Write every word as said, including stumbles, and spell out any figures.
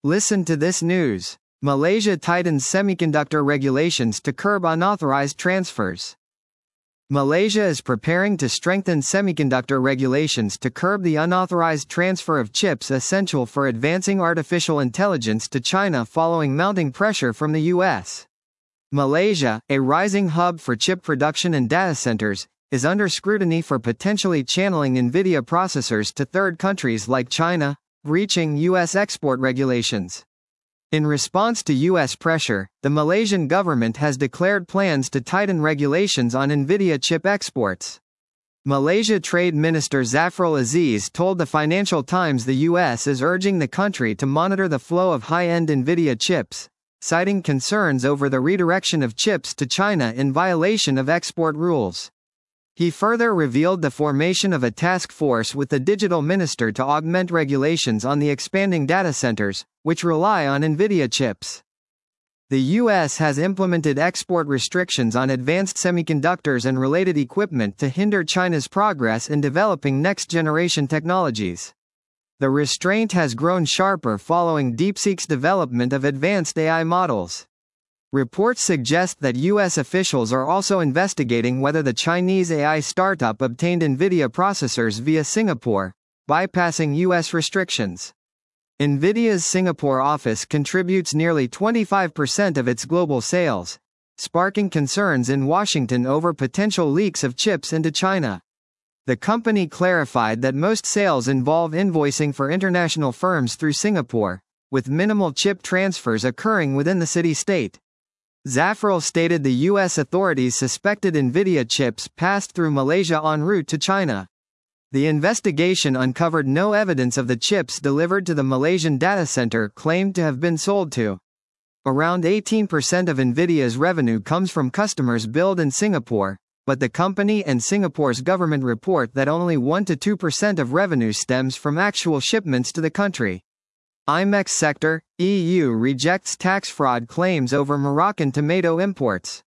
Listen to this news. Malaysia tightens semiconductor regulations to curb unauthorized transfers. Malaysia is preparing to strengthen semiconductor regulations to curb the unauthorized transfer of chips essential for advancing artificial intelligence to China following mounting pressure from the U S. Malaysia, a rising hub for chip production and data centers, is under scrutiny for potentially channeling NVIDIA processors to third countries like China, breaching U S export regulations. In response to U S pressure, the Malaysian government has declared plans to tighten regulations on NVIDIA chip exports. Malaysia Trade Minister Zafrul Aziz told the Financial Times the U S is urging the country to monitor the flow of high-end NVIDIA chips, citing concerns over the redirection of chips to China in violation of export rules. He further revealed the formation of a task force with the digital minister to augment regulations on the expanding data centers, which rely on NVIDIA chips. The U S has implemented export restrictions on advanced semiconductors and related equipment to hinder China's progress in developing next-generation technologies. The restraint has grown sharper following DeepSeek's development of advanced A I models. Reports suggest that U S officials are also investigating whether the Chinese A I startup obtained NVIDIA processors via Singapore, bypassing U S restrictions. NVIDIA's Singapore office contributes nearly twenty-five percent of its global sales, sparking concerns in Washington over potential leaks of chips into China. The company clarified that most sales involve invoicing for international firms through Singapore, with minimal chip transfers occurring within the city-state. Zafrul stated the U S authorities suspected NVIDIA chips passed through Malaysia en route to China. The investigation uncovered no evidence of the chips delivered to the Malaysian data center claimed to have been sold to. Around eighteen percent of NVIDIA's revenue comes from customers billed in Singapore, but the company and Singapore's government report that only one to two percent of revenue stems from actual shipments to the country. I M E X sector, E U rejects tax fraud claims over Moroccan tomato imports.